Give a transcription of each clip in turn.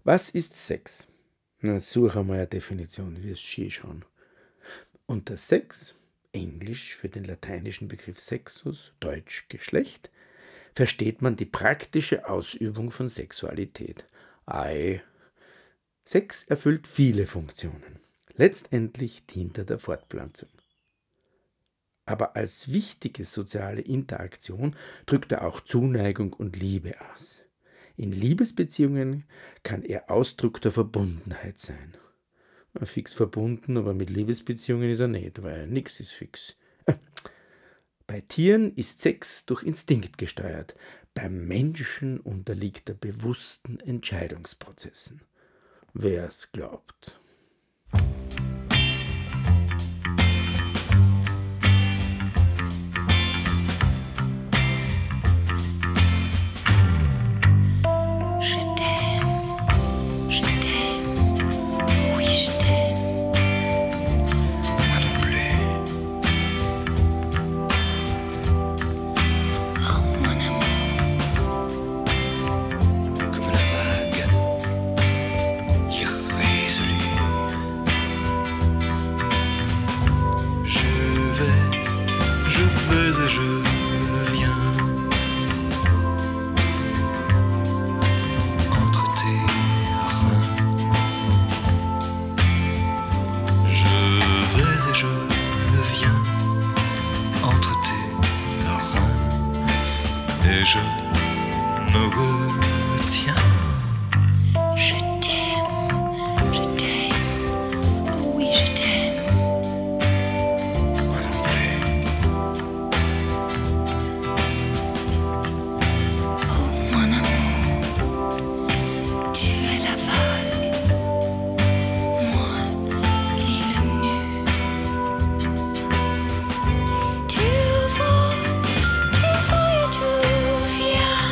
Was ist Sex? Na, such einmal eine Definition, wirst schön schauen. Unter Sex, Englisch für den lateinischen Begriff Sexus, Deutsch Geschlecht, versteht man die praktische Ausübung von Sexualität. Sex erfüllt viele Funktionen. Letztendlich dient er der Fortpflanzung. Aber als wichtige soziale Interaktion drückt er auch Zuneigung und Liebe aus. In Liebesbeziehungen kann er Ausdruck der Verbundenheit sein. Fix verbunden, aber mit Liebesbeziehungen ist er nicht, weil nichts ist fix. Bei Tieren ist Sex durch Instinkt gesteuert. Beim Menschen unterliegt er bewussten Entscheidungsprozessen. Wer's glaubt. Et je viens entre tes reins. Je vais et je viens entre tes reins. Et je me retiens. Je t'aime, oui je t'aime. Moi non plus. Oh mon amour, tu es la vague, moi l'île nue. Tu vas et tu viens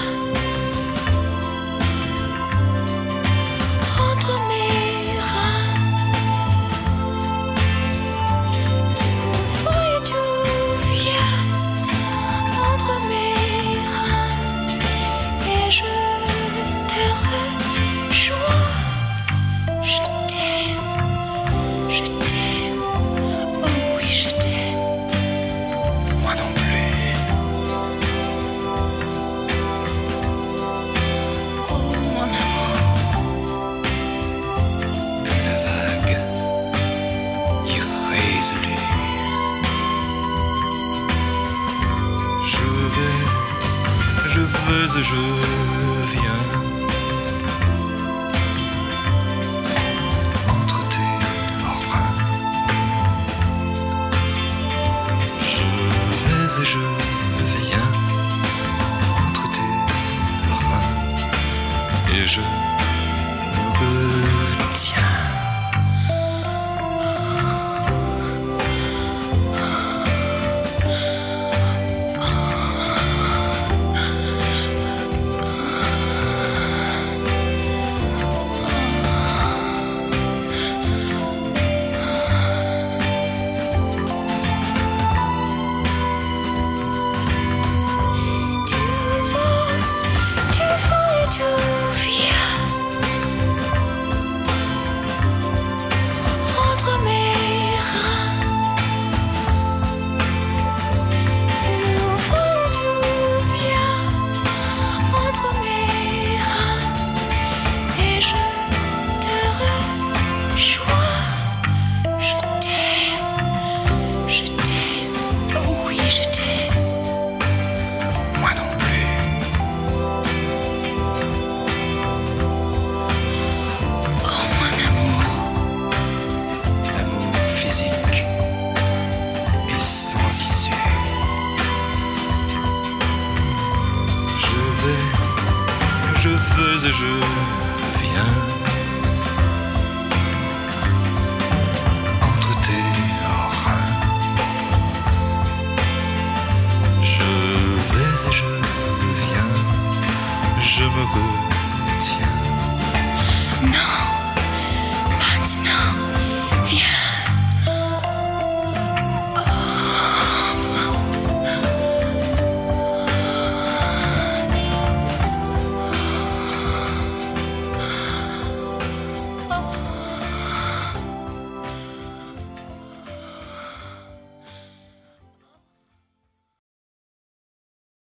entre mes reins. Tu vas et tu viens entre mes reins. Et je te rejoins. Je t'aime, oh oui je t'aime. Moi non plus. Oh mon amour, Comme la vague irrésolue. Je vais et je viens entre tes reins. Je vais et je viens entre tes reins. Et je me retiens. tu vas et tu viens entre mes reins. Tu vas et tu viens entre mes reins. Et je te rejoins. Je t'aime, oh oui je t'aime. Moi non plus. Oh mon amour, L'amour physique est sans issue. Je vais et je viens